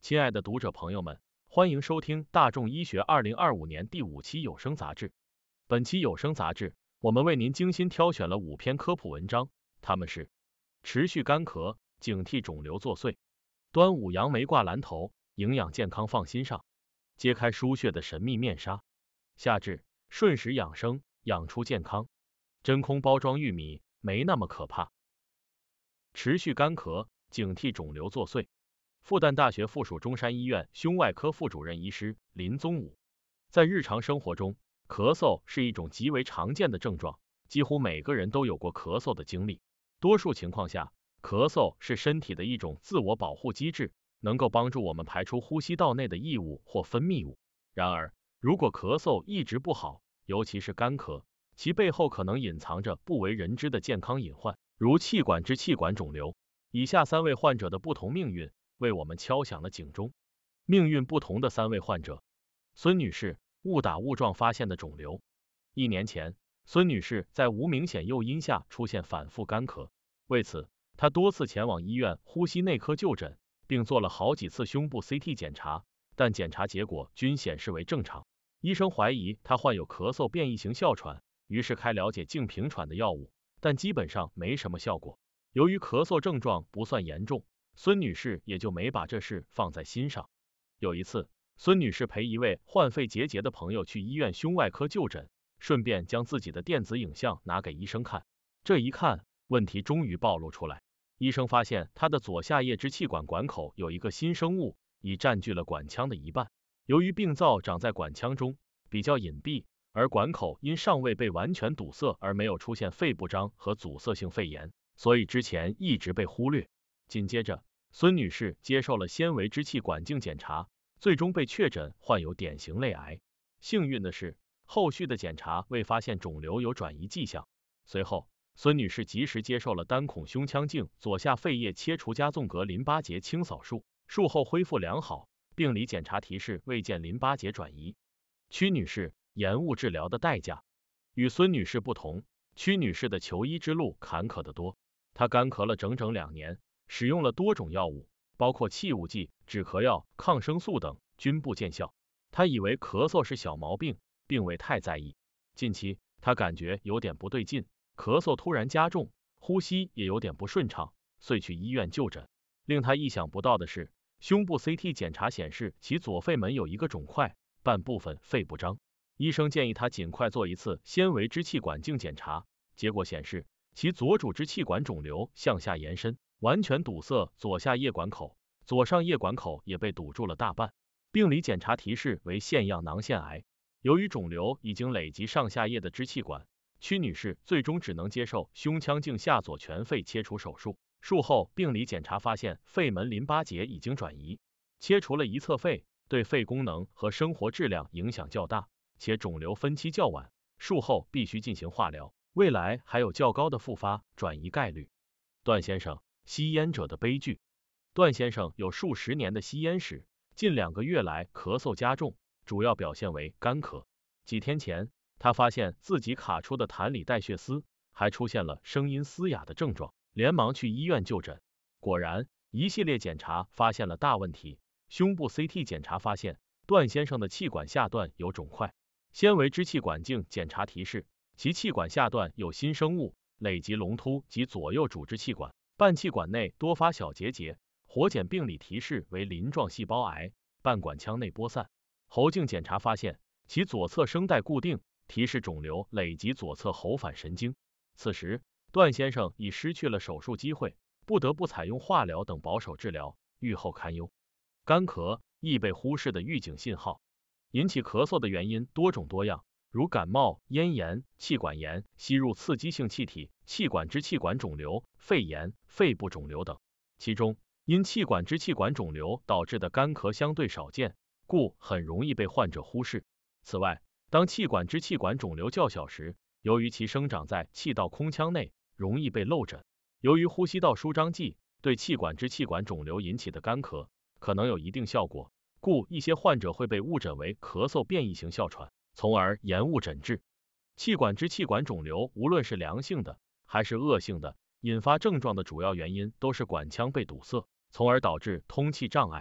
亲爱的读者朋友们，欢迎收听大众医学2025年第5期有声杂志。本期有声杂志，我们为您精心挑选了5篇科普文章，它们是：持续干咳，警惕肿瘤作祟；端午扬眉挂蓝头，营养健康放心上；揭开输血的神秘面纱；夏至，顺时养生，养出健康；真空包装玉米，没那么可怕。持续干咳，警惕肿瘤作祟。复旦大学附属中山医院胸外科副主任医师林宗武，在日常生活中，咳嗽是一种极为常见的症状，几乎每个人都有过咳嗽的经历。多数情况下，咳嗽是身体的一种自我保护机制，能够帮助我们排出呼吸道内的异物或分泌物。然而，如果咳嗽一直不好，尤其是干咳，其背后可能隐藏着不为人知的健康隐患，如气管支气管肿瘤。以下3位患者的不同命运为我们敲响了警钟。命运不同的3位患者。孙女士，误打误撞发现的肿瘤。1年前，孙女士在无明显诱因下出现反复干咳，为此，她多次前往医院呼吸内科就诊，并做了好几次胸部 CT 检查，但检查结果均显示为正常。医生怀疑她患有咳嗽变异型哮喘，于是开了解静平喘的药物，但基本上没什么效果。由于咳嗽症状不算严重，孙女士也就没把这事放在心上。有一次，孙女士陪一位患肺结节的朋友去医院胸外科就诊，顺便将自己的电子影像拿给医生看。这一看，问题终于暴露出来。医生发现她的左下叶支气管管口有一个新生物，已占据了管腔的一半。由于病灶长在管腔中，比较隐蔽，而管口因尚未被完全堵塞而没有出现肺部张和阻塞性肺炎，所以之前一直被忽略。紧接着，孙女士接受了纤维支气管镜检查，最终被确诊患有典型类癌。幸运的是，后续的检查未发现肿瘤有转移迹象。随后，孙女士及时接受了单孔胸腔镜左下肺叶切除加纵隔淋巴结清扫术，术后恢复良好，病理检查提示未见淋巴结转移。曲女士，延误治疗的代价。与孙女士不同，曲女士的求医之路坎坷得多，她干咳了整整2年。使用了多种药物，包括气雾剂、止咳药、抗生素等，均不见效。他以为咳嗽是小毛病，并未太在意。近期，他感觉有点不对劲，咳嗽突然加重，呼吸也有点不顺畅，遂去医院就诊。令他意想不到的是，胸部 CT 检查显示其左肺门有一个肿块，半部分肺部张。医生建议他尽快做一次纤维支气管镜检查，结果显示其左主支气管肿瘤向下延伸，完全堵塞左下叶管口，左上叶管口也被堵住了大半。病理检查提示为腺样囊腺癌。由于肿瘤已经累及上下叶的支气管，曲女士最终只能接受胸腔镜下左全肺切除手术。术后病理检查发现肺门淋巴结已经转移，切除了一侧肺，对肺功能和生活质量影响较大，且肿瘤分期较晚，术后必须进行化疗，未来还有较高的复发转移概率。段先生，吸烟者的悲剧。段先生有数十年的吸烟史，近2个月来咳嗽加重，主要表现为干咳。几天前，他发现自己卡出的痰里带血丝，还出现了声音嘶哑的症状，连忙去医院就诊。果然，一系列检查发现了大问题。胸部 CT 检查发现，段先生的气管下段有肿块。纤维支气管镜检查提示，其气管下段有新生物，累及龙突及左右主支气管。半气管内多发小结节，活检病理提示为鳞状细胞癌，半管腔内播散。喉镜检查发现其左侧声带固定，提示肿瘤累及左侧喉返神经。此时，段先生已失去了手术机会，不得不采用化疗等保守治疗，预后堪忧。干咳，易被忽视的预警信号。引起咳嗽的原因多种多样，如感冒、咽炎、气管炎、吸入刺激性气体、气管支气管肿瘤、肺炎、肺部肿瘤等。其中，因气管支气管肿瘤导致的干咳相对少见，故很容易被患者忽视。此外，当气管支气管肿瘤较小时，由于其生长在气道空腔内，容易被漏诊。由于呼吸道舒张剂对气管支气管肿瘤引起的干咳可能有一定效果，故一些患者会被误诊为咳嗽变异型哮喘，从而延误诊治。气管支气管肿瘤无论是良性的还是恶性的，引发症状的主要原因都是管腔被堵塞，从而导致通气障碍。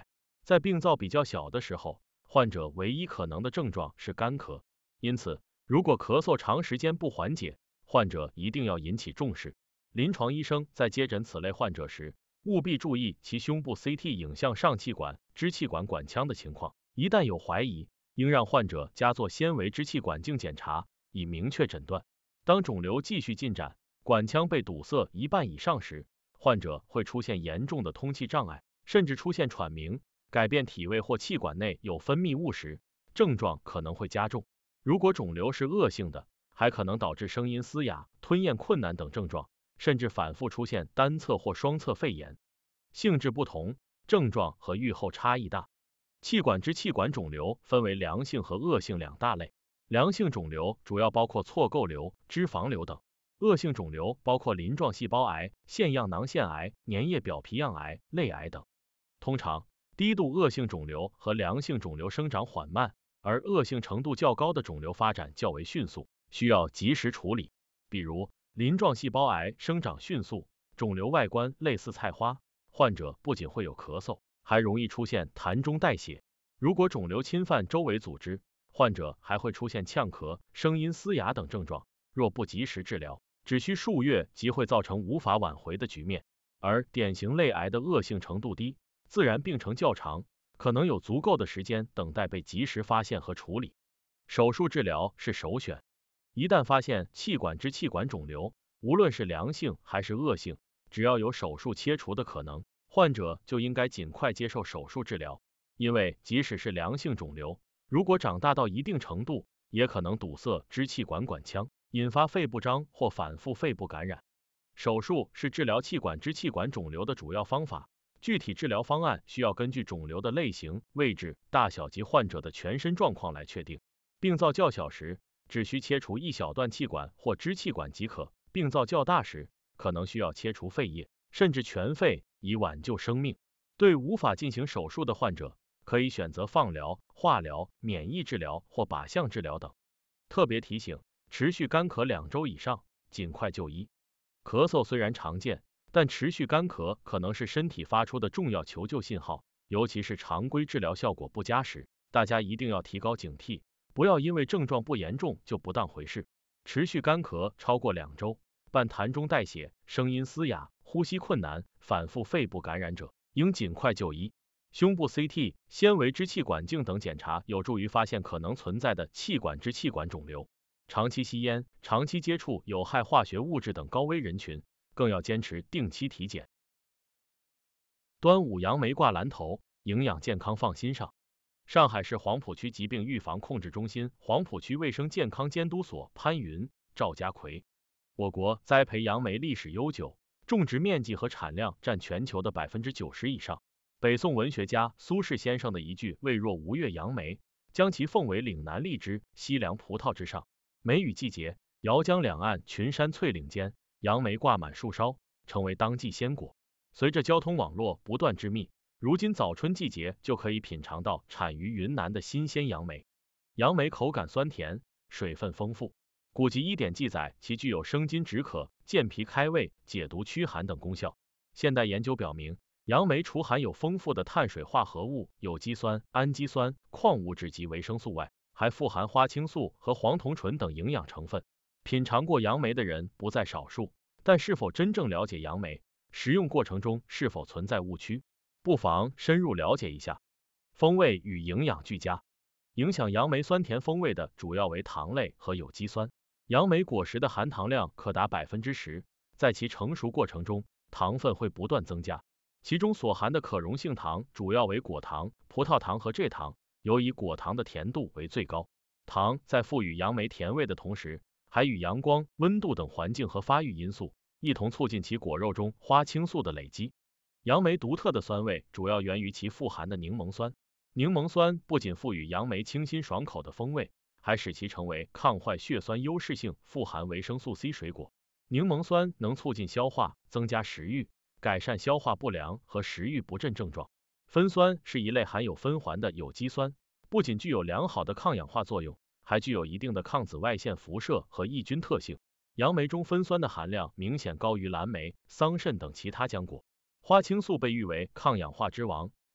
在病灶比较小的时候，患者唯一可能的症状是干咳，因此如果咳嗽长时间不缓解，患者一定要引起重视。临床医生在接诊此类患者时，务必注意其胸部 CT 影像上气管、支气管管腔的情况，一旦有怀疑，应让患者加做纤维支气管镜检查，以明确诊断。当肿瘤继续进展，管腔被堵塞一半以上时，患者会出现严重的通气障碍，甚至出现喘鸣，改变体位或气管内有分泌物时，症状可能会加重。如果肿瘤是恶性的，还可能导致声音嘶哑、吞咽困难等症状，甚至反复出现单侧或双侧肺炎。性质不同，症状和预后差异大。气管支气管肿瘤分为良性和恶性两大类。良性肿瘤主要包括错构瘤、脂肪瘤等，恶性肿瘤包括鳞状细胞癌、腺样囊腺癌、粘液表皮样癌、类癌等。通常，低度恶性肿瘤和良性肿瘤生长缓慢，而恶性程度较高的肿瘤发展较为迅速，需要及时处理。比如，鳞状细胞癌生长迅速，肿瘤外观类似菜花，患者不仅会有咳嗽，还容易出现痰中带血。如果肿瘤侵犯周围组织，患者还会出现呛咳、声音嘶哑等症状，若不及时治疗，只需数月即会造成无法挽回的局面。而典型类癌的恶性程度低，自然病程较长，可能有足够的时间等待被及时发现和处理。手术治疗是首选。一旦发现气管支气管肿瘤，无论是良性还是恶性，只要有手术切除的可能，患者就应该尽快接受手术治疗。因为即使是良性肿瘤，如果长大到一定程度，也可能堵塞支气管管腔，引发肺部张或反复肺部感染。手术是治疗气管支气管肿瘤的主要方法，具体治疗方案需要根据肿瘤的类型、位置、大小及患者的全身状况来确定。病灶较小时，只需切除一小段气管或支气管即可；病灶较大时，可能需要切除肺叶，甚至全肺，以挽救生命。对无法进行手术的患者，可以选择放疗、化疗、免疫治疗或靶向治疗等。特别提醒，持续干咳2周以上，尽快就医。咳嗽虽然常见，但持续干咳可能是身体发出的重要求救信号，尤其是常规治疗效果不佳时，大家一定要提高警惕，不要因为症状不严重就不当回事。持续干咳超过2周，伴痰中带血、声音嘶哑、呼吸困难、反复肺部感染者，应尽快就医。胸部 CT、纤维支气管镜等检查有助于发现可能存在的气管支气管肿瘤。长期吸烟、长期接触有害化学物质等高危人群，更要坚持定期体检。端午杨梅挂篮头，营养健康放心上。上海市黄浦区疾病预防控制中心黄浦区卫生健康监督所潘云、赵家奎。我国栽培杨梅历史悠久，种植面积和产量占全球的90%以上。北宋文学家苏轼先生的一句“未若吴越杨梅”，将其奉为岭南荔枝、西凉葡萄之上。梅雨季节，姚江两岸群山翠岭间，杨梅挂满树梢，成为当季鲜果。随着交通网络不断之密，如今早春季节就可以品尝到产于云南的新鲜杨梅。杨梅口感酸甜，水分丰富。古籍医典记载，其具有生津止渴、健脾开胃、解毒驱寒等功效。现代研究表明，杨梅除含有丰富的碳水化合物、有机酸、氨基酸、矿物质及维生素外，还富含花青素和黄酮醇等营养成分。品尝过杨梅的人不在少数，但是否真正了解杨梅，食用过程中是否存在误区，不妨深入了解一下。风味与营养俱佳。影响杨梅酸甜风味的主要为糖类和有机酸。杨梅果实的含糖量可达10%，在其成熟过程中，糖分会不断增加。其中所含的可溶性糖主要为果糖、葡萄糖和蔗糖，尤以果糖的甜度为最高。糖在赋予杨梅甜味的同时，还与阳光、温度等环境和发育因素一同促进其果肉中花青素的累积。杨梅独特的酸味主要源于其富含的柠檬酸。柠檬酸不仅赋予杨梅清新爽口的风味，还使其成为抗坏血酸优势性富含维生素 C 水果。柠檬酸能促进消化，增加食欲，改善消化不良和食欲不振症状。酚酸是一类含有酚环的有机酸，不仅具有良好的抗氧化作用，还具有一定的抗紫外线辐射和抑菌特性。杨梅中酚酸的含量明显高于蓝莓、桑葚等其他浆果。花青素被誉为抗氧化之王，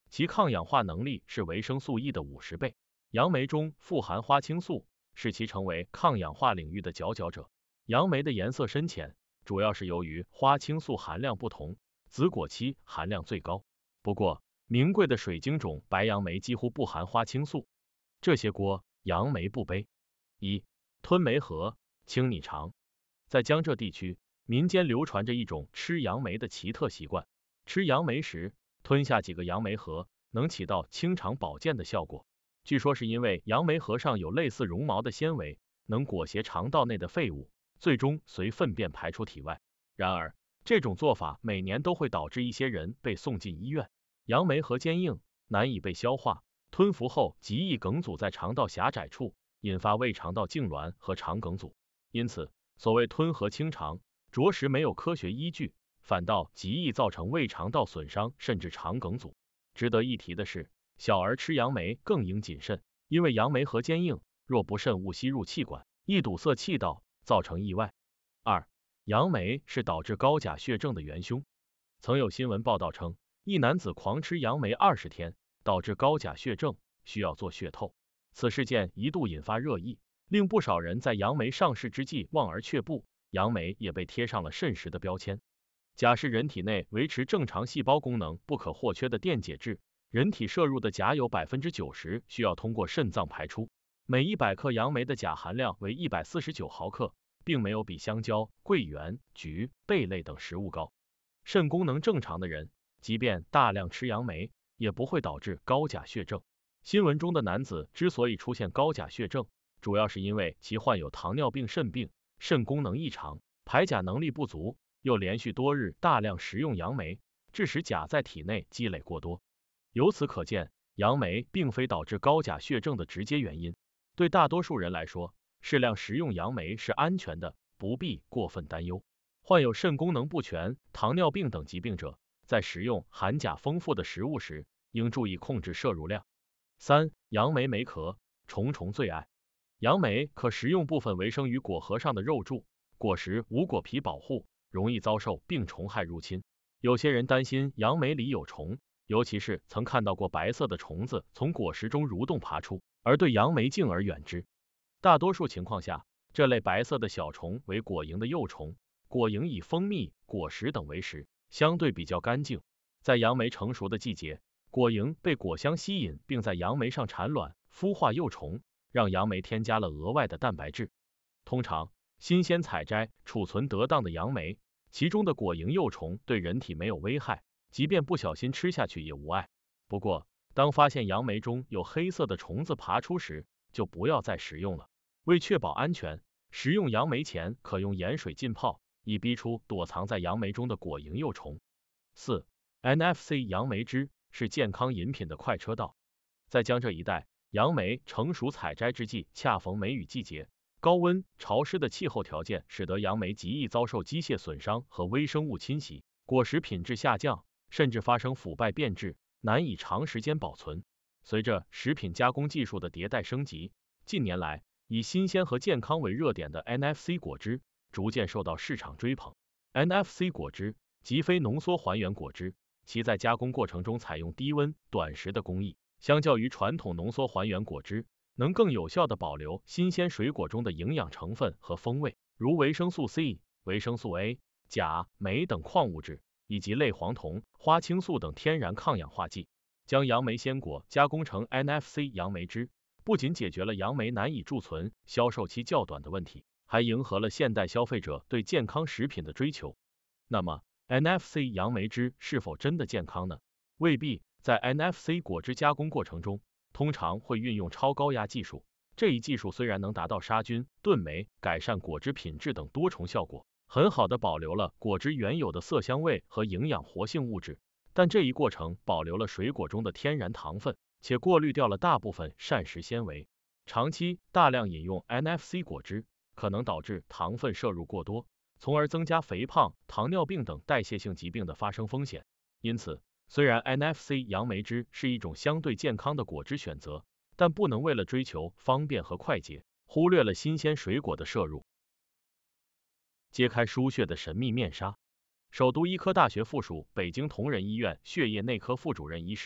其抗氧化能力是维生素 E 的50倍。杨梅中富含花青素，使其成为抗氧化领域的佼佼者。杨梅的颜色深浅，主要是由于花青素含量不同，紫果期含量最高。不过，名贵的水晶种白杨梅几乎不含花青素。这些锅杨梅不背。1. 吞梅核，清你肠。在江浙地区，民间流传着一种吃杨梅的奇特习惯。吃杨梅时，吞下几个杨梅核，能起到清肠保健的效果。据说是因为杨梅核上有类似绒毛的纤维，能裹挟肠道内的废物，最终随粪便排出体外。然而，这种做法每年都会导致一些人被送进医院。杨梅核坚硬，难以被消化，吞服后极易梗阻在肠道狭窄处，引发胃肠道痉挛和肠梗阻。因此，所谓吞核清肠，着实没有科学依据，反倒极易造成胃肠道损伤甚至肠梗阻。值得一提的是，小儿吃杨梅更应谨慎，因为杨梅核坚硬，若不慎误吸入气管，易堵塞气道，造成意外。2. 杨梅是导致高钾血症的元凶。曾有新闻报道称，一男子狂吃杨梅20天，导致高钾血症，需要做血透。此事件一度引发热议，令不少人在杨梅上市之际望而却步，杨梅也被贴上了慎食的标签。钾是人体内维持正常细胞功能不可或缺的电解质，人体摄入的钾有 90% 需要通过肾脏排出。每100克杨梅的钾含量为149毫克，并没有比香蕉、桂圆、菊、贝类等食物高。肾功能正常的人，即便大量吃杨梅，也不会导致高钾血症。新闻中的男子之所以出现高钾血症，主要是因为其患有糖尿病肾病，肾功能异常，排钾能力不足，又连续多日大量食用杨梅，致使钾在体内积累过多。由此可见，杨梅并非导致高钾血症的直接原因。对大多数人来说，适量食用杨梅是安全的，不必过分担忧。患有肾功能不全、糖尿病等疾病者，在食用含钾丰富的食物时，应注意控制摄入量。3. 杨梅梅壳，虫虫最爱。杨梅可食用部分为生于果核上的肉柱，果实无果皮保护，容易遭受病虫害入侵。有些人担心杨梅里有虫，尤其是曾看到过白色的虫子从果实中蠕动爬出，而对杨梅敬而远之。大多数情况下，这类白色的小虫为果蝇的幼虫，果蝇以蜂蜜、果实等为食，相对比较干净。在杨梅成熟的季节，果蝇被果香吸引，并在杨梅上产卵，孵化幼虫，让杨梅添加了额外的蛋白质。通常，新鲜采摘、储存得当的杨梅，其中的果蝇幼虫对人体没有危害，即便不小心吃下去也无碍。不过，当发现杨梅中有黑色的虫子爬出时，就不要再食用了。为确保安全，食用杨梅前可用盐水浸泡，以逼出躲藏在杨梅中的果蝇幼虫。4. NFC 杨梅汁是健康饮品的快车道。在江浙一带，杨梅成熟采摘之际，恰逢梅雨季节，高温潮湿的气候条件使得杨梅极易遭受机械损伤和微生物侵袭，果实品质下降，甚至发生腐败变质，难以长时间保存。随着食品加工技术的迭代升级，近年来以新鲜和健康为热点的 NFC 果汁逐渐受到市场追捧。NFC 果汁即非浓缩还原果汁，其在加工过程中采用低温短时的工艺，相较于传统浓缩还原果汁，能更有效地保留新鲜水果中的营养成分和风味，如维生素 C、维生素 A、钾、镁等矿物质，以及类黄酮、花青素等天然抗氧化剂。将杨梅鲜果加工成 NFC 杨梅汁，不仅解决了杨梅难以贮存、销售期较短的问题，还迎合了现代消费者对健康食品的追求。那么 NFC 杨梅汁是否真的健康呢？未必。在 NFC 果汁加工过程中，通常会运用超高压技术，这一技术虽然能达到杀菌、炖酶、改善果汁品质等多重效果，很好的保留了果汁原有的色香味和营养活性物质，但这一过程保留了水果中的天然糖分，且过滤掉了大部分膳食纤维。长期大量饮用 NFC 果汁，可能导致糖分摄入过多，从而增加肥胖、糖尿病等代谢性疾病的发生风险。因此，虽然 NFC 杨梅汁是一种相对健康的果汁选择，但不能为了追求方便和快捷，忽略了新鲜水果的摄入。揭开输血的神秘面纱。首都医科大学附属北京同仁医院血液内科副主任医师、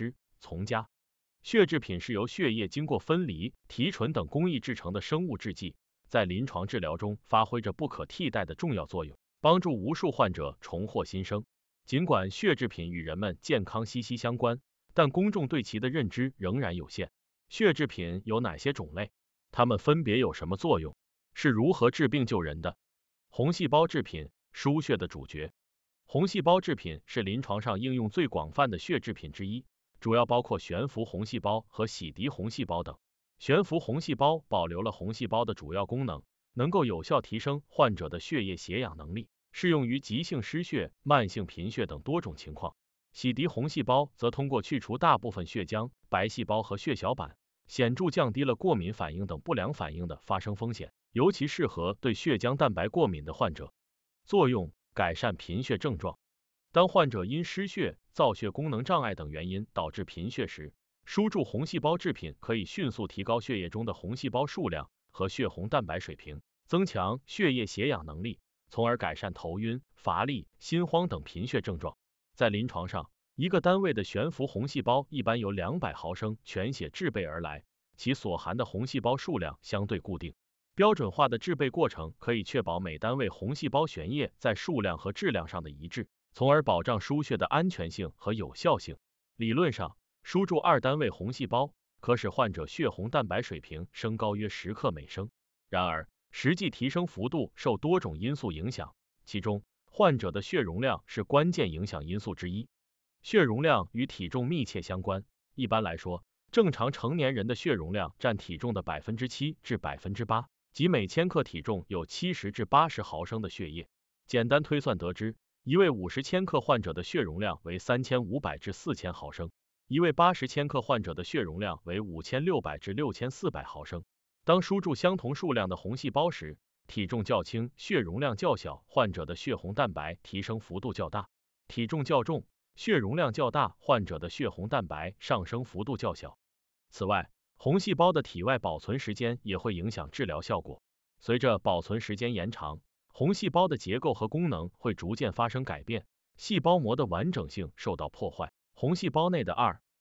从家。血制品是由血液经过分离、提纯等工艺制成的生物制剂，在临床治疗中发挥着不可替代的重要作用，帮助无数患者重获新生。尽管血制品与人们健康息息相关，但公众对其的认知仍然有限。血制品有哪些种类？它们分别有什么作用？是如何治病救人的？红细胞制品，输血的主角。红细胞制品是临床上应用最广泛的血制品之一，主要包括悬浮红细胞和洗涤红细胞等。悬浮红细胞保留了红细胞的主要功能，能够有效提升患者的血液携氧能力，适用于急性失血、慢性贫血等多种情况。洗涤红细胞则通过去除大部分血浆、白细胞和血小板，显著降低了过敏反应等不良反应的发生风险，尤其适合对血浆蛋白过敏的患者。作用：改善贫血症状。当患者因失血、造血功能障碍等原因导致贫血时，输注红细胞制品可以迅速提高血液中的红细胞数量和血红蛋白水平，增强血液携氧能力，从而改善头晕、乏力、心慌等贫血症状。在临床上，一个单位的悬浮红细胞一般由200毫升全血制备而来，其所含的红细胞数量相对固定。标准化的制备过程可以确保每单位红细胞悬液在数量和质量上的一致，从而保障输血的安全性和有效性。理论上，输注2单位红细胞可使患者血红蛋白水平升高约10克每升。然而，实际提升幅度受多种因素影响，其中患者的血容量是关键影响因素之一。血容量与体重密切相关，一般来说，正常成年人的血容量占体重的7%至8%，即每千克体重有70至80毫升的血液。简单推算得知，一位50千克患者的血容量为3500至4000毫升，一位80千克患者的血容量为5600至6400毫升。当输注相同数量的红细胞时，体重较轻、血容量较小患者的血红蛋白提升幅度较大；体重较重、血容量较大患者的血红蛋白上升幅度较小。此外，红细胞的体外保存时间也会影响治疗效果。随着保存时间延长，红细胞的结构和功能会逐渐发生改变，细胞膜的完整性受到破坏，红细胞内的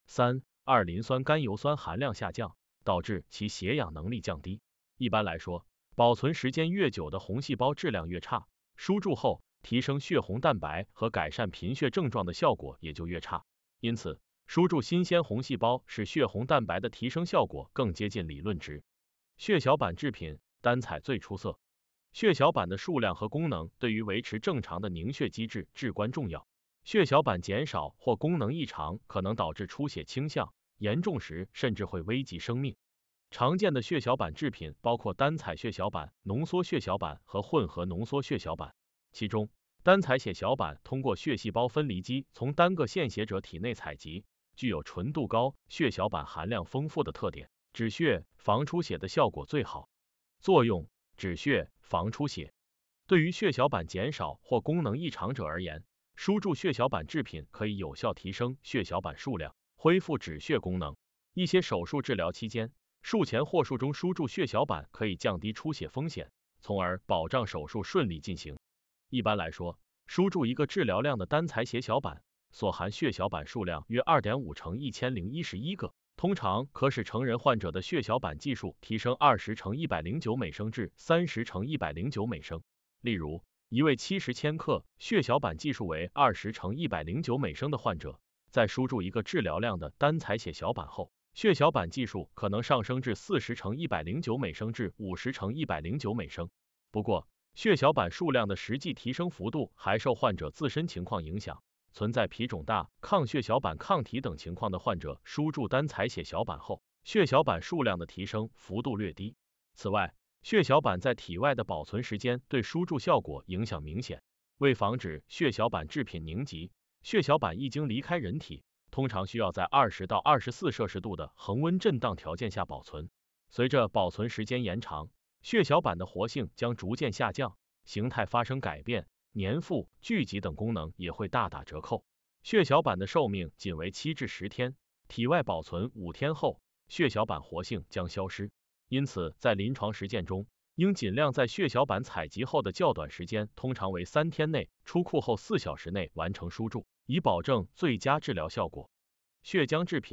2,3,2磷酸甘油酸含量下降，导致其携氧能力降低。一般来说，保存时间越久的红细胞质量越差，输注后提升血红蛋白和改善贫血症状的效果也就越差。因此，输注新鲜红细胞使血红蛋白的提升效果更接近理论值。血小板制品单采最出色。血小板的数量和功能对于维持正常的凝血机制至关重要。血小板减少或功能异常可能导致出血倾向，严重时甚至会危及生命。常见的血小板制品包括单采血小板、浓缩血小板和混合浓缩血小板。其中，单采血小板通过血细胞分离机从单个献血者体内采集，具有纯度高、血小板含量丰富的特点，止血、防出血的效果最好。作用：止血、防出血。对于血小板减少或功能异常者而言，输注血小板制品可以有效提升血小板数量，恢复止血功能。一些手术治疗期间，术前或术中输注血小板可以降低出血风险，从而保障手术顺利进行。一般来说，输注一个治疗量的单采血小板所含血小板数量约 2.5 乘1011个，通常可使成人患者的血小板计数提升20乘109每升至30乘109每升。例如，一位70千克血小板计数为20乘109每升的患者，在输注一个治疗量的单采血小板后，血小板计数可能上升至40乘109每升至50乘109每升。不过，血小板数量的实际提升幅度还受患者自身情况影响，存在脾肿大、抗血小板抗体等情况的患者，输注单采血小板后，血小板数量的提升幅度略低。此外，血小板在体外的保存时间对输注效果影响明显。为防止血小板制品凝集，血小板一经离开人体，通常需要在20到24摄氏度的恒温震荡条件下保存。随着保存时间延长，血小板的活性将逐渐下降，形态发生改变，粘附、聚集等功能也会大打折扣。血小板的寿命仅为7至10天，体外保存5天后，血小板活性将消失。因此，在临床实践中，应尽量在血小板采集后的较短时间，通常为3天内，出库后4小时内完成输注，以保证最佳治疗效果。血浆制品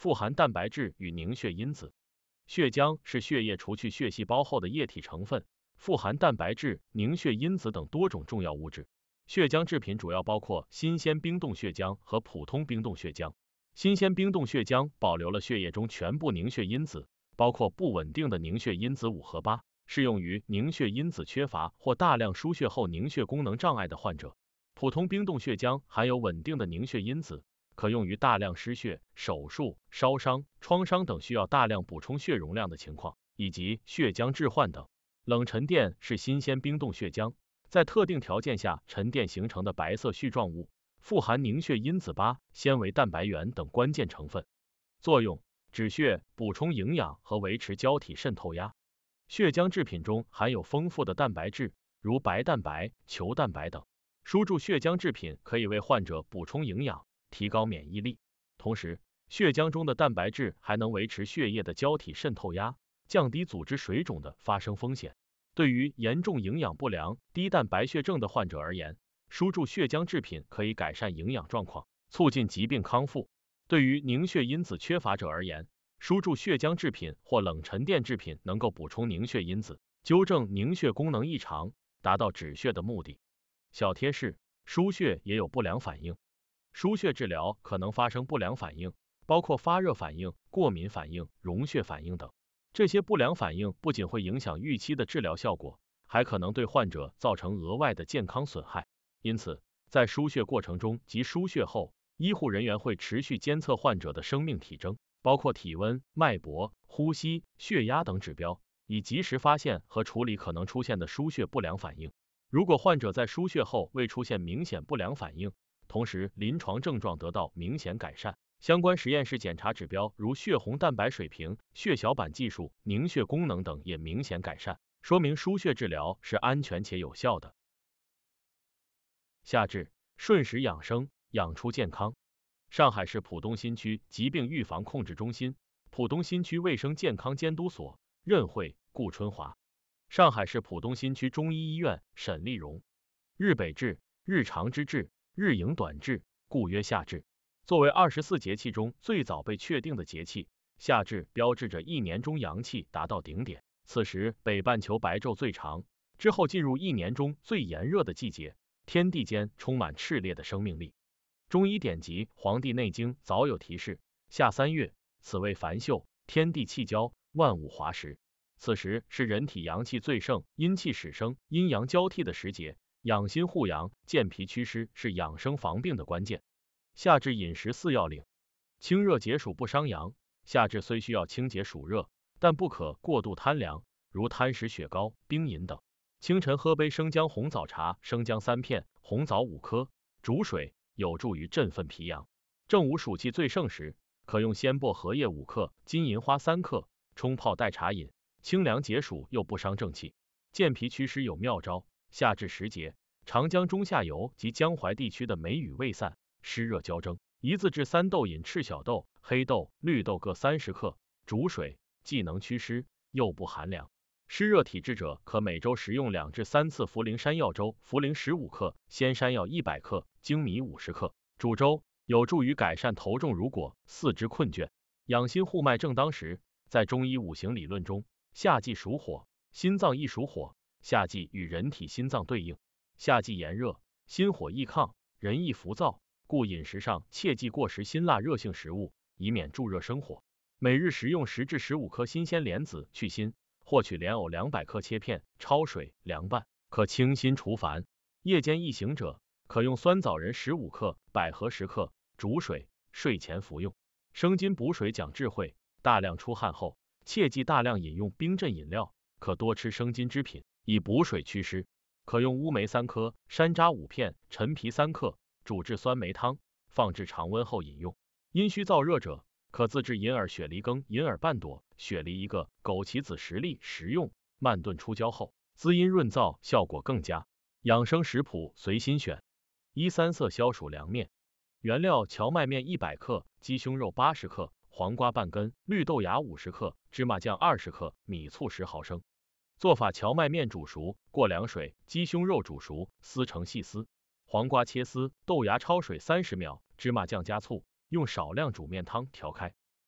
富含蛋白质与凝血因子。血浆是血液除去血细胞后的液体成分，富含蛋白质、凝血因子等多种重要物质。血浆制品主要包括新鲜冰冻血浆和普通冰冻血浆。新鲜冰冻血浆保留了血液中全部凝血因子，包括不稳定的凝血因子5和8，适用于凝血因子缺乏或大量输血后凝血功能障碍的患者。普通冰冻血浆含有稳定的凝血因子，可用于大量失血、手术、烧伤、创伤等需要大量补充血容量的情况，以及血浆置换等。冷沉淀是新鲜冰冻血浆在特定条件下沉淀形成的白色絮状物，富含凝血因子8、纤维蛋白原等关键成分。作用：止血、补充营养和维持胶体渗透压。血浆制品中含有丰富的蛋白质，如白蛋白、球蛋白等。输注血浆制品可以为患者补充营养，提高免疫力。同时，血浆中的蛋白质还能维持血液的胶体渗透压，降低组织水肿的发生风险。对于严重营养不良、低蛋白血症的患者而言，输注血浆制品可以改善营养状况，促进疾病康复。对于凝血因子缺乏者而言，输注血浆制品或冷沉淀制品能够补充凝血因子，纠正凝血功能异常，达到止血的目的。小贴士：输血也有不良反应。输血治疗可能发生不良反应，包括发热反应、过敏反应、溶血反应等。这些不良反应不仅会影响预期的治疗效果，还可能对患者造成额外的健康损害。因此，在输血过程中及输血后，医护人员会持续监测患者的生命体征，包括体温、脉搏、呼吸、血压等指标，以及时发现和处理可能出现的输血不良反应。如果患者在输血后未出现明显不良反应，同时临床症状得到明显改善，相关实验室检查指标如血红蛋白水平、血小板计数、凝血功能等也明显改善，说明输血治疗是安全且有效的。下至顺时养生，养出健康。上海市浦东新区疾病预防控制中心、浦东新区卫生健康监督所任会顾春华。上海市浦东新区中医医院沈丽蓉。日北至，日长之至，日影短至，故曰夏至。作为24节气中最早被确定的节气，夏至标志着一年中阳气达到顶点，此时北半球白昼最长，之后进入一年中最炎热的季节，天地间充满炽烈的生命力。中医典籍《黄帝内经》早有提示，夏3月，此谓繁秀，天地气交，万物华实。此时是人体阳气最盛、阴气始生、阴阳交替的时节，养心护阳、健脾祛湿是养生防病的关键。夏至饮食4要领：清热解暑不伤阳。夏至虽需要清洁暑热，但不可过度贪凉，如贪食雪糕、冰饮等。清晨喝杯生姜红枣茶，生姜3片，红枣5颗，煮水，有助于振奋脾阳。正午暑气最盛时，可用鲜薄荷叶5克、金银花3克，冲泡代茶饮，清凉解暑又不伤正气。健脾祛湿有妙招。夏至时节，长江中下游及江淮地区的梅雨未散，湿热交蒸，一字至3豆饮赤小豆、黑豆、绿豆各30克，煮水，既能祛湿，又不寒凉。湿热体质者可每周食用2至3次茯苓山药粥，茯苓15克，鲜山药100克，粳米50克，煮粥，有助于改善头重如裹、四肢困倦。养心护脉正当时。在中医五行理论中，夏季属火，心脏亦属火，夏季与人体心脏对应。夏季炎热，心火易亢，人易浮躁，故饮食上切忌过食辛辣热性食物，以免助热生火。每日食用10至15颗新鲜莲子去辛，或取莲藕200克切片，焯水凉拌，可清心除烦。夜间易醒者，可用酸枣仁15克、百合10克，煮水，睡前服用。生津补水讲智慧。大量出汗后，切忌大量饮用冰镇饮料，可多吃生津之品，以补水祛湿。可用乌梅3颗、山楂5片、陈皮3克，煮制酸梅汤，放置常温后饮用。阴虚燥热者，可自制银耳雪梨羹、银耳半朵、雪梨1个、枸杞子10粒食用，慢炖出胶后，滋阴润燥，效果更佳。养生食谱随心选。1-3色消暑凉面。原料：荞麦面100克，鸡胸肉80克。黄瓜半根，绿豆芽50克，芝麻酱20克，米醋10毫升。做法：荞麦面煮熟，过凉水；鸡胸肉煮熟，撕成细丝；黄瓜切丝，豆芽焯水30秒，芝麻酱加醋，用少量煮面汤调开。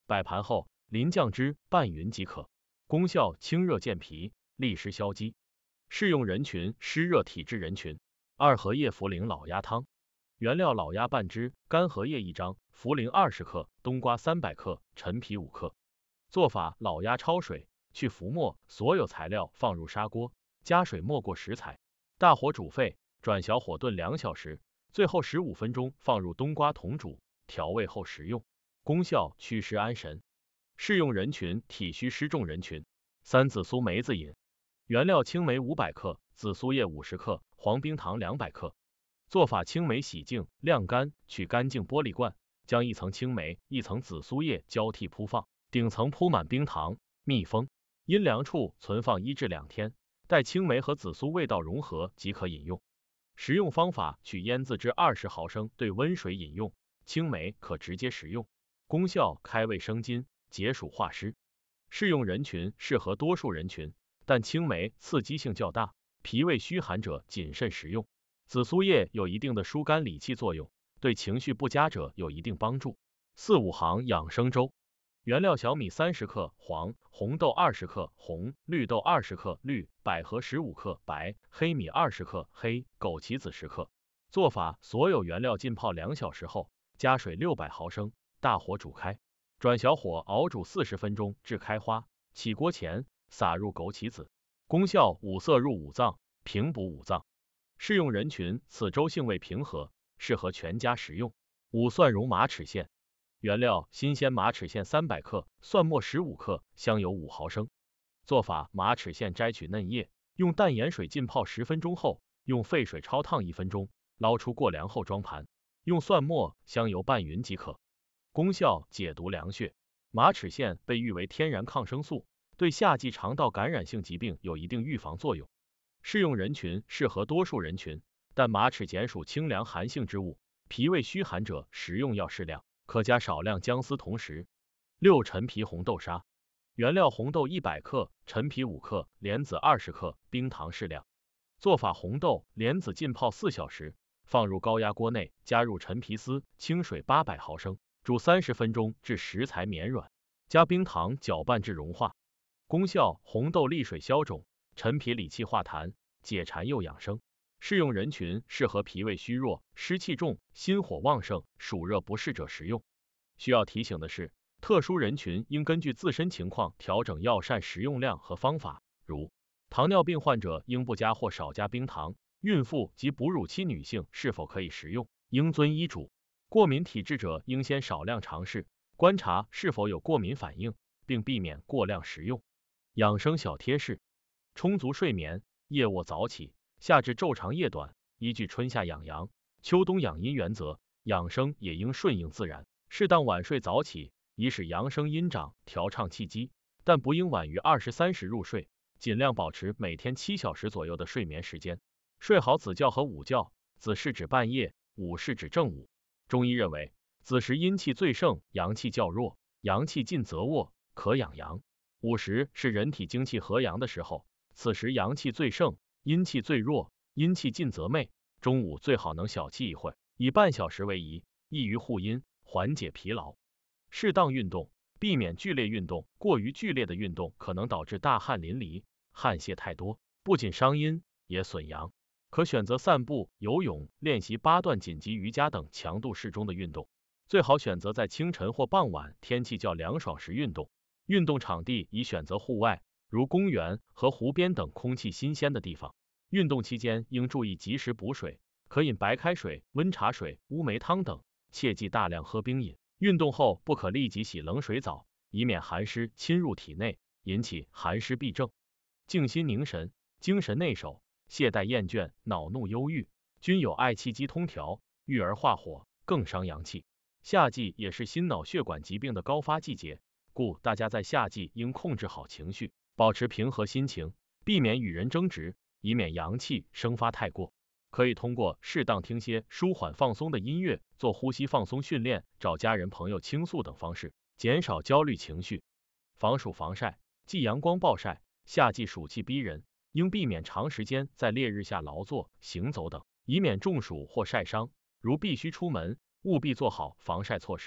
摆盘后淋酱汁拌匀即可。功效清热健脾，利湿消积。适用人群湿热体质人群。二合叶茯苓老鸭汤。原料老鸭半只，干荷叶1张，茯苓20克，冬瓜300克，陈皮5克。做法：老鸭焯水，去浮沫，所有材料放入砂锅，加水没过食材，大火煮沸，转小火炖2小时，最后15分钟放入冬瓜同煮，调味后食用。功效祛湿安神。适用人群体虚湿重人群。3紫苏梅子饮。原料青梅500克，紫苏叶50克，黄冰糖200克。做法：青梅洗净晾干，取干净玻璃罐，将一层青梅一层紫苏叶交替铺放，顶层铺满冰糖，密封。阴凉处存放1至2天，待青梅和紫苏味道融合即可饮用。食用方法：取腌渍至20毫升，兑温水饮用。青梅可直接食用。功效：开胃生津，解暑化湿。适用人群适合多数人群，但青梅刺激性较大，脾胃虚寒者谨慎食用。紫苏叶有一定的疏肝理气作用，对情绪不佳者有一定帮助。4、5行养生粥。原料小米30克，黄，红豆20克，红，绿豆20克，绿，百合15克，白，黑米20克，黑，枸杞子10克。做法：所有原料浸泡2小时后，加水600毫升，大火煮开，转小火熬煮40分钟至开花。起锅前撒入枸杞子。功效：五色入五脏，平补五脏。适用人群：此粥性味平和，适合全家食用。5蒜蓉马齿苋。原料新鲜马齿苋300克，蒜末15克，香油5毫升。做法：马齿苋摘取嫩叶，用淡盐水浸泡10分钟后，用沸水焯烫1分钟，捞出过凉后装盘，用蒜末、香油拌匀即可。功效：解毒凉血。马齿苋被誉为天然抗生素，对夏季肠道感染性疾病有一定预防作用。适用人群适合多数人群，但马齿苋属清凉寒性之物，脾胃虚寒者食用要适量，可加少量姜丝同食。6、陈皮红豆沙。原料红豆100克，陈皮5克，莲子20克，冰糖适量。做法：红豆、莲子浸泡4小时，放入高压锅内，加入陈皮丝、清水800毫升，煮30分钟至食材绵软，加冰糖搅拌至融化。功效：红豆利水消肿，陈皮理气化痰，解馋又养生。适用人群适合脾胃虚弱、湿气重、心火旺盛、暑热不适者食用。需要提醒的是，特殊人群应根据自身情况调整药膳食用量和方法，如糖尿病患者应不加或少加冰糖，孕妇及哺乳期女性是否可以食用，应遵医嘱。过敏体质者应先少量尝试，观察是否有过敏反应，并避免过量食用。养生小贴士：充足睡眠，夜卧早起，夏至昼长夜短，依据春夏养阳、秋冬养阴原则，养生也应顺应自然，适当晚睡早起，以使阳生阴长，调畅气机，但不应晚于23时入睡，尽量保持每天7小时左右的睡眠时间。睡好子觉和午觉，子是指半夜，午是指正午。中医认为，子时阴气最盛，阳气较弱，阳气尽则卧，可养阳。午时是人体精气和阳的时候，此时阳气最盛，阴气最弱，阴气尽则寐。中午最好能小憩一会，以半小时为宜，易于护阴，缓解疲劳。适当运动，避免剧烈运动，过于剧烈的运动可能导致大汗淋漓，汗泄太多，不仅伤阴，也损阳。可选择散步、游泳、练习8段紧急瑜伽等强度适中的运动，最好选择在清晨或傍晚天气较凉爽时运动。运动场地宜选择户外，如公园和湖边等空气新鲜的地方。运动期间应注意及时补水，可饮白开水、温茶水、乌梅汤等，切忌大量喝冰饮。运动后不可立即洗冷水澡，以免寒湿侵入体内，引起寒湿痹症。静心凝神，精神内守，懈怠厌倦、恼怒忧郁，均有碍气机通调，郁而化火，更伤阳气。夏季也是心脑血管疾病的高发季节，故大家在夏季应控制好情绪，保持平和心情，避免与人争执，以免阳气生发太过。可以通过适当听些舒缓放松的音乐，做呼吸放松训练，找家人朋友倾诉等方式，减少焦虑情绪。防暑防晒，忌阳光暴晒，夏季暑气逼人，应避免长时间在烈日下劳作、行走等，以免中暑或晒伤。如必须出门，务必做好防晒措施，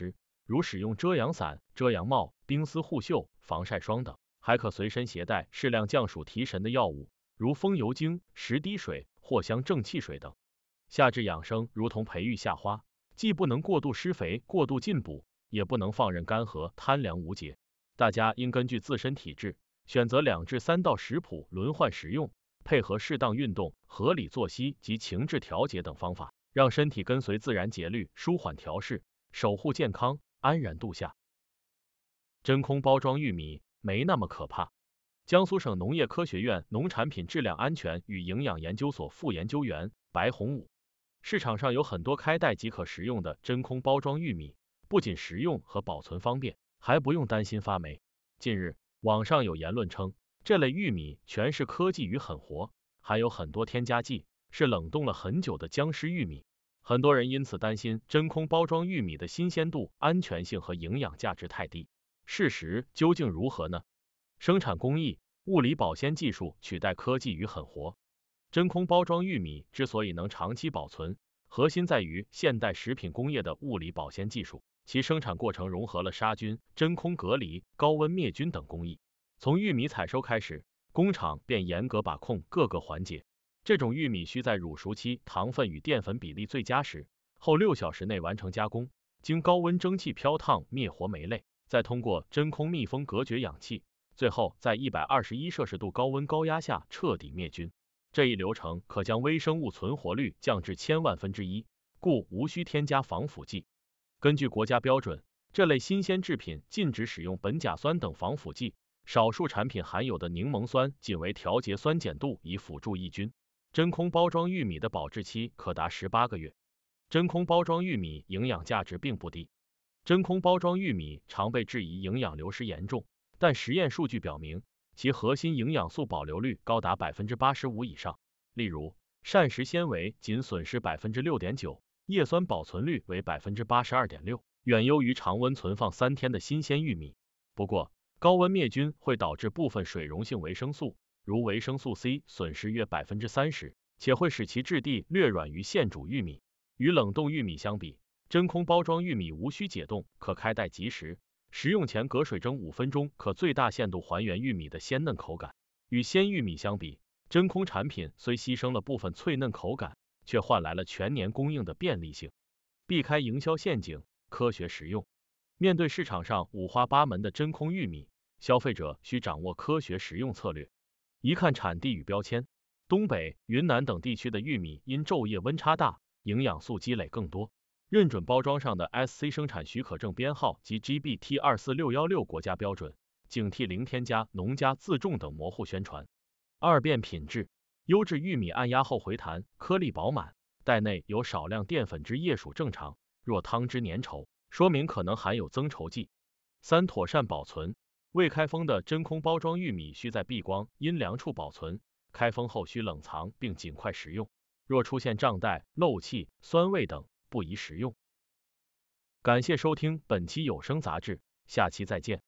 如使用遮阳伞、遮阳帽、冰丝护袖、防晒霜等，还可随身携带适量降暑提神的药物，如风油精、10滴水、藿香正气水等。夏至养生如同培育夏花，既不能过度施肥、过度进补，也不能放任干涸、贪凉无节。大家应根据自身体质，选择2至3道食谱轮换食用，配合适当运动、合理作息及情志调节等方法，让身体跟随自然节律，舒缓调试，守护健康，安然度夏。真空包装玉米没那么可怕。江苏省农业科学院农产品质量安全与营养研究所副研究员白洪武。市场上有很多开袋即可食用的真空包装玉米，不仅实用和保存方便，还不用担心发霉。近日，网上有言论称，这类玉米全是科技与狠活，含有很多添加剂，是冷冻了很久的僵尸玉米。很多人因此担心真空包装玉米的新鲜度、安全性和营养价值太低。事实究竟如何呢？生产工艺、物理保鲜技术取代科技与狠活。真空包装玉米之所以能长期保存，核心在于现代食品工业的物理保鲜技术，其生产过程融合了杀菌、真空隔离、高温灭菌等工艺。从玉米采收开始，工厂便严格把控各个环节。这种玉米需在乳熟期糖分与淀粉比例最佳时，后6小时内完成加工，经高温蒸汽飘烫灭活酶类，再通过真空密封隔绝氧气，最后在121摄氏度高温高压下彻底灭菌。这一流程可将微生物存活率降至1000万分之一，故无需添加防腐剂。根据国家标准，这类新鲜制品禁止使用苯甲酸等防腐剂，少数产品含有的柠檬酸仅为调节酸碱度以辅助抑菌。真空包装玉米的保质期可达18个月。真空包装玉米营养价值并不低。真空包装玉米常被质疑营养流失严重，但实验数据表明，其核心营养素保留率高达 85% 以上。例如，膳食纤维仅损失 6.9%， 叶酸保存率为 82.6%， 远优于常温存放3天的新鲜玉米。不过，高温灭菌会导致部分水溶性维生素，如维生素 C 损失约 30%， 且会使其质地略软于现煮玉米。与冷冻玉米相比，真空包装玉米无需解冻，可开袋即食，食用前隔水蒸5分钟，可最大限度还原玉米的鲜嫩口感。与鲜玉米相比，真空产品虽牺牲了部分脆嫩口感，却换来了全年供应的便利性。避开营销陷阱，科学食用。面对市场上五花八门的真空玉米，消费者需掌握科学食用策略。一看产地与标签，东北、云南等地区的玉米因昼夜温差大，营养素积累更多。认准包装上的 SC 生产许可证编号及 GBT24616 国家标准，警惕零添加、农家自种等模糊宣传。2变品质，优质玉米按压后回弹，颗粒饱满，袋内有少量淀粉质液属正常，若汤汁粘稠，说明可能含有增稠剂。3妥善保存，未开封的真空包装玉米需在避光、阴凉处保存，开封后需冷藏并尽快食用。若出现胀袋、漏气、酸味等，不宜食用。感谢收听本期有声杂志，下期再见。